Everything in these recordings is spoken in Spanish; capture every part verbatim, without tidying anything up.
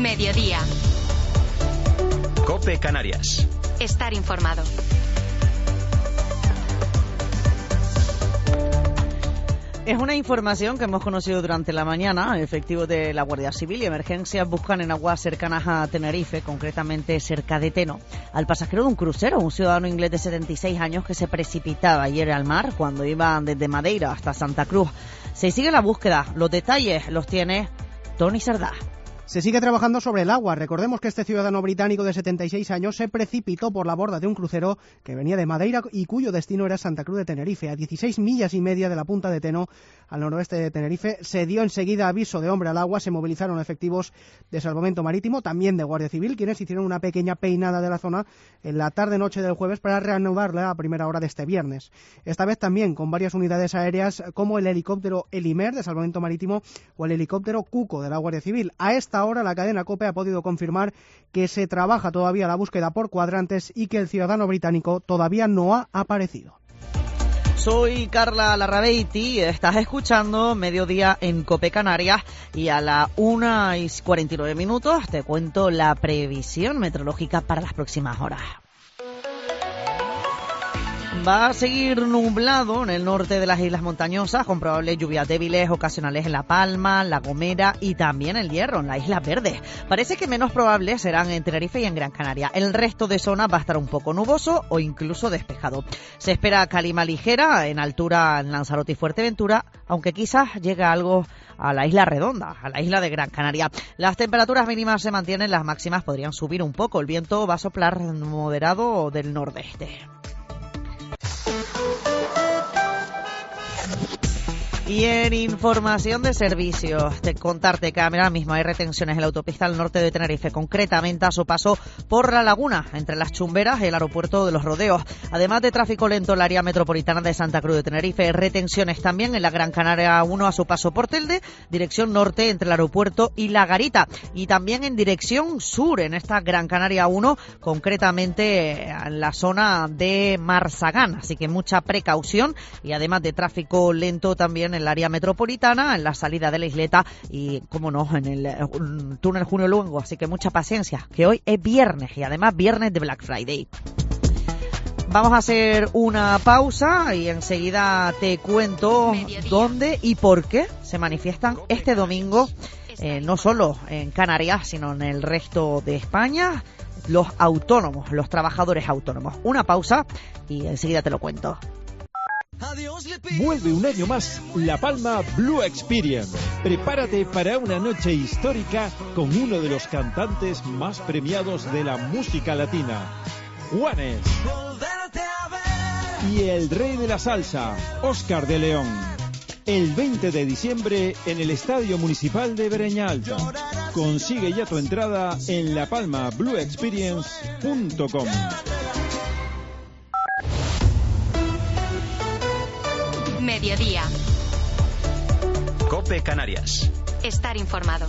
Mediodía. COPE Canarias. Estar informado. Es una información que hemos conocido durante la mañana. Efectivos de la Guardia Civil y Emergencias buscan en aguas cercanas a Tenerife, concretamente cerca de Teno, al pasajero de un crucero, un ciudadano inglés de setenta y seis años que se precipitaba ayer al mar cuando iba desde Madeira hasta Santa Cruz. Se sigue la búsqueda. Los detalles los tiene Tony Sardá. Se sigue trabajando sobre el agua. Recordemos que este ciudadano británico de setenta y seis años se precipitó por la borda de un crucero que venía de Madeira y cuyo destino era Santa Cruz de Tenerife, a dieciséis millas y media de la punta de Teno, al noroeste de Tenerife. Se dio enseguida aviso de hombre al agua, se movilizaron efectivos de salvamento marítimo, también de Guardia Civil, quienes hicieron una pequeña peinada de la zona en la tarde-noche del jueves para reanudarla a primera hora de este viernes. Esta vez también con varias unidades aéreas como el helicóptero Elimer de salvamento marítimo o el helicóptero Cuco de la Guardia Civil. A esta ahora la cadena COPE ha podido confirmar que se trabaja todavía la búsqueda por cuadrantes y que el ciudadano británico todavía no ha aparecido. Soy Carla Larrabeiti, estás escuchando Mediodía en COPE Canarias y a la una y cuarenta y nueve minutos te cuento la previsión meteorológica para las próximas horas. Va a seguir nublado en el norte de las islas montañosas, con probables lluvias débiles ocasionales en La Palma, La Gomera y también El Hierro, en las Islas Verdes. Parece que menos probables serán en Tenerife y en Gran Canaria. El resto de zonas va a estar un poco nuboso o incluso despejado. Se espera calima ligera en altura en Lanzarote y Fuerteventura, aunque quizás llegue algo a la isla Redonda, a la isla de Gran Canaria. Las temperaturas mínimas se mantienen, las máximas podrían subir un poco. El viento va a soplar moderado del nordeste. Y en información de servicios, te contarte que ahora mismo hay retenciones en la autopista al norte de Tenerife, concretamente a su paso por La Laguna, entre Las Chumberas y el aeropuerto de Los Rodeos. Además de tráfico lento en el área metropolitana de Santa Cruz de Tenerife, retenciones también en la Gran Canaria uno a su paso por Telde, dirección norte entre el aeropuerto y La Garita. Y también en dirección sur, en esta Gran Canaria uno, concretamente en la zona de Marsagán. Así que mucha precaución y además de tráfico lento también en el área metropolitana, en la salida de la isleta y, como no, en el uh, túnel Junio Luengo. Así que mucha paciencia, que hoy es viernes y además viernes de Black Friday. Vamos a hacer una pausa y enseguida te cuento Mediodía. Dónde y por qué se manifiestan este domingo, eh, no solo en Canarias, sino en el resto de España, los autónomos, los trabajadores autónomos. Una pausa y enseguida te lo cuento. Vuelve un año más La Palma Blue Experience. Prepárate para una noche histórica con uno de los cantantes más premiados de la música latina, Juanes, y el rey de la salsa, Óscar de León. El veinte de diciembre en el Estadio Municipal de Breña Alta. Consigue ya tu entrada en la palma blue experience punto com. Mediodía. COPE Canarias. Estar informado.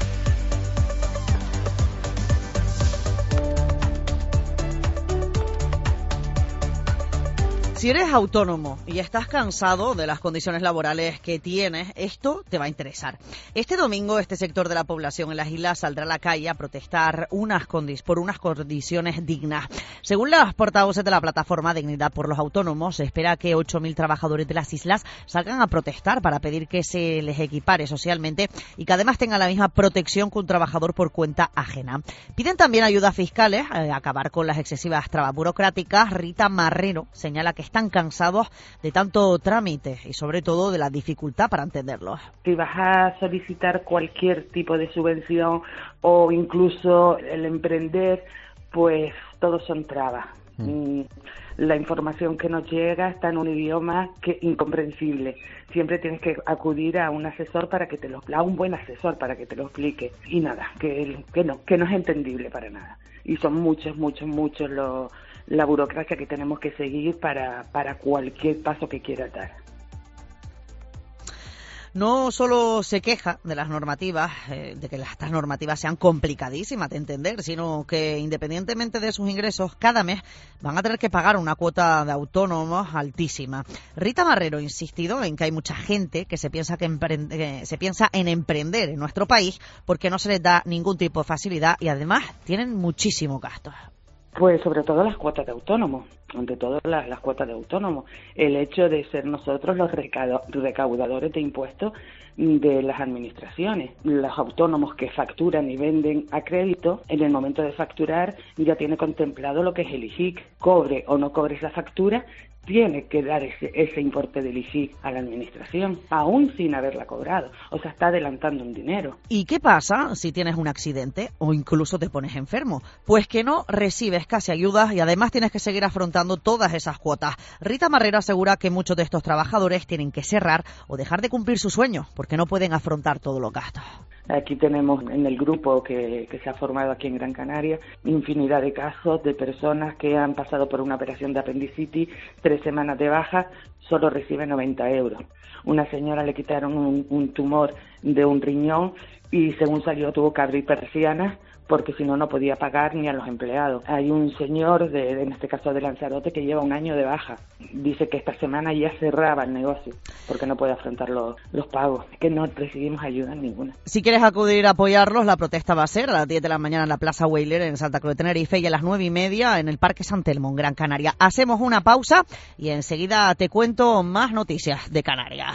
Si eres autónomo y estás cansado de las condiciones laborales que tienes, esto te va a interesar. Este domingo, este sector de la población en las islas saldrá a la calle a protestar unas condi- por unas condiciones dignas. Según las portavoces de la plataforma Dignidad por los Autónomos, se espera que ocho mil trabajadores de las islas salgan a protestar para pedir que se les equipare socialmente y que además tengan la misma protección que un trabajador por cuenta ajena. Piden también ayudas fiscales, eh, acabar con las excesivas trabas burocráticas. Rita Marrero señala que están cansados de tanto trámite y sobre todo de la dificultad para entenderlos. Si vas a solicitar cualquier tipo de subvención o incluso el emprender, pues todos son trabas. Mm. La información que nos llega está en un idioma que incomprensible. Siempre tienes que acudir a un asesor para que te lo, a un buen asesor para que te lo explique. Y nada, que, que no, que no es entendible para nada. Y son muchos, muchos, muchos los la burocracia que tenemos que seguir para, para cualquier paso que quiera dar. No solo se queja de las normativas, eh, de que estas normativas sean complicadísimas de entender, sino que independientemente de sus ingresos, cada mes van a tener que pagar una cuota de autónomos altísima. Rita Marrero ha insistido en que hay mucha gente que se piensa que, emprende, que se piensa en emprender en nuestro país porque no se les da ningún tipo de facilidad y además tienen muchísimos gastos. Pues sobre todo las cuotas de autónomos, ante todo las, las cuotas de autónomos. El hecho de ser nosotros los recaudadores de impuestos de las administraciones. Los autónomos que facturan y venden a crédito, en el momento de facturar ya tiene contemplado lo que es el I F I C. Cobre o no cobre esa factura, tiene que dar ese, ese importe del I F I C a la administración, aún sin haberla cobrado. O sea, está adelantando un dinero. ¿Y qué pasa si tienes un accidente o incluso te pones enfermo? Pues que no recibes casi ayudas y además tienes que seguir afrontando todas esas cuotas. Rita Marrero asegura que muchos de estos trabajadores tienen que cerrar o dejar de cumplir sus sueños porque no pueden afrontar todos los gastos. Aquí tenemos en el grupo que, que se ha formado aquí en Gran Canaria infinidad de casos de personas que han pasado por una operación de apendicitis, tres semanas de baja, solo reciben noventa euros. Una señora le quitaron un, un tumor de un riñón y según salió tuvo que abrir persianas porque si no, no podía pagar ni a los empleados. Hay un señor, de, en este caso de Lanzarote, que lleva un año de baja. Dice que esta semana ya cerraba el negocio porque no puede afrontar los, los pagos. Es que no recibimos ayuda ninguna. Si quieres acudir a apoyarlos, la protesta va a ser a las diez de la mañana en la Plaza Weyler en Santa Cruz de Tenerife y a las nueve y media en el Parque San Telmo en Gran Canaria. Hacemos una pausa y enseguida te cuento más noticias de Canarias.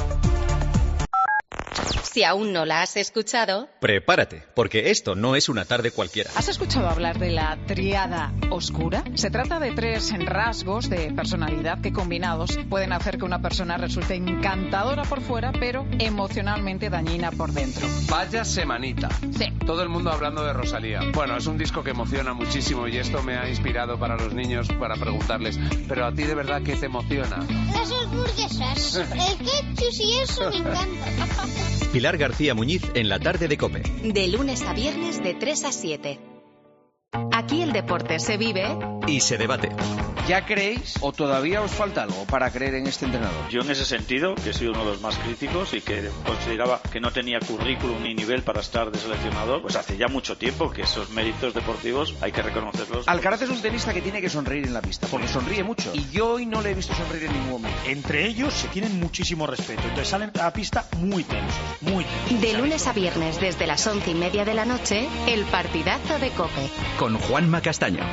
Si aún no la has escuchado, prepárate, porque esto no es una tarde cualquiera. ¿Has escuchado hablar de la tríada oscura? Se trata de tres rasgos de personalidad que combinados pueden hacer que una persona resulte encantadora por fuera, pero emocionalmente dañina por dentro. Vaya semanita. Sí. Todo el mundo hablando de Rosalía. Bueno, es un disco que emociona muchísimo y esto me ha inspirado para los niños para preguntarles, ¿pero a ti de verdad qué te emociona? Las hamburguesas, el ketchup y eso me encanta. Pilar García Muñiz en la tarde de COPE. De lunes a viernes de tres a siete. Aquí el deporte se vive y se debate. ¿Ya creéis o todavía os falta algo para creer en este entrenador? Yo en ese sentido, que he sido uno de los más críticos y que consideraba que no tenía currículum ni nivel para estar de seleccionador, pues hace ya mucho tiempo que esos méritos deportivos hay que reconocerlos. Alcaraz es un tenista que tiene que sonreír en la pista, porque sonríe mucho. Y yo hoy no le he visto sonreír en ningún momento. Entre ellos se tienen muchísimo respeto, entonces salen a la pista muy tensos, muy tensos. De lunes a viernes desde las once y media de la noche, el partidazo de COPE. Con Juanma Castaño.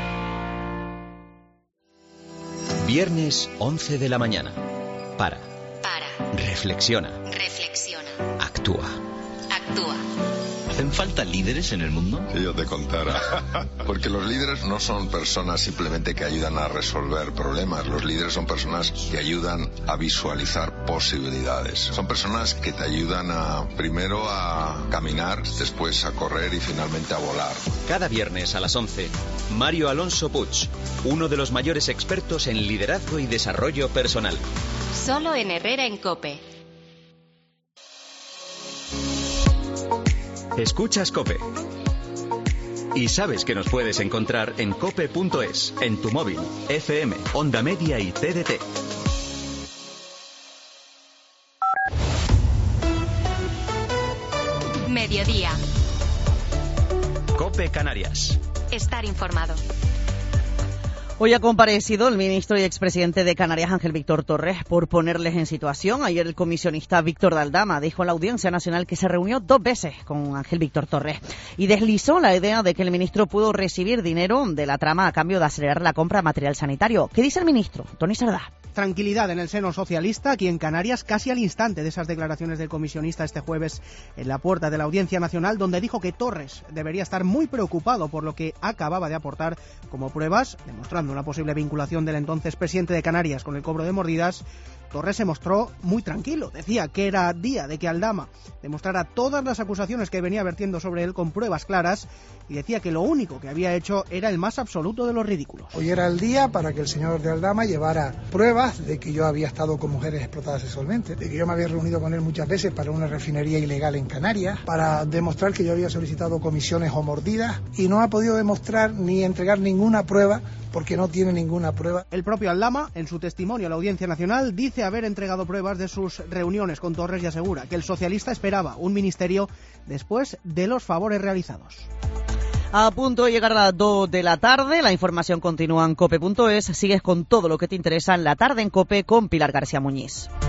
Viernes once de la mañana. Para. Para. Reflexiona. Reflexiona. Actúa. Actúa. ¿Hacen falta líderes en el mundo? Si yo te contara. Porque los líderes no son personas simplemente que ayudan a resolver problemas. Los líderes son personas que ayudan a visualizar posibilidades. Son personas que te ayudan a, primero a caminar, después a correr y finalmente a volar. Cada viernes a las once, Mario Alonso Puig, uno de los mayores expertos en liderazgo y desarrollo personal. Solo en Herrera en COPE. Escuchas COPE. Y sabes que nos puedes encontrar en cope punto es, en tu móvil, F M, Onda Media y T D T. Mediodía. COPE Canarias. Estar informado. Hoy ha comparecido el ministro y expresidente de Canarias, Ángel Víctor Torres, por ponerles en situación. Ayer el comisionista Víctor de Aldama dijo en la Audiencia Nacional que se reunió dos veces con Ángel Víctor Torres y deslizó la idea de que el ministro pudo recibir dinero de la trama a cambio de acelerar la compra de material sanitario. ¿Qué dice el ministro? Tony Sardá. Tranquilidad en el seno socialista, aquí en Canarias, casi al instante de esas declaraciones del comisionista este jueves en la puerta de la Audiencia Nacional, donde dijo que Torres debería estar muy preocupado por lo que acababa de aportar como pruebas, demostrando una posible vinculación del entonces presidente de Canarias con el cobro de mordidas. Torres se mostró muy tranquilo, decía que era día de que Aldama demostrara todas las acusaciones que venía vertiendo sobre él con pruebas claras y decía que lo único que había hecho era el más absoluto de los ridículos. Hoy era el día para que el señor de Aldama llevara pruebas de que yo había estado con mujeres explotadas sexualmente, de que yo me había reunido con él muchas veces para una refinería ilegal en Canarias, para demostrar que yo había solicitado comisiones o mordidas, y no ha podido demostrar ni entregar ninguna prueba porque no tiene ninguna prueba. El propio Aldama, en su testimonio a la Audiencia Nacional, dice haber entregado pruebas de sus reuniones con Torres y asegura que el socialista esperaba un ministerio después de los favores realizados. A punto de llegar a las dos de la tarde, la información continúa en cope punto es. Sigues con todo lo que te interesa en La Tarde en COPE con Pilar García Muñiz.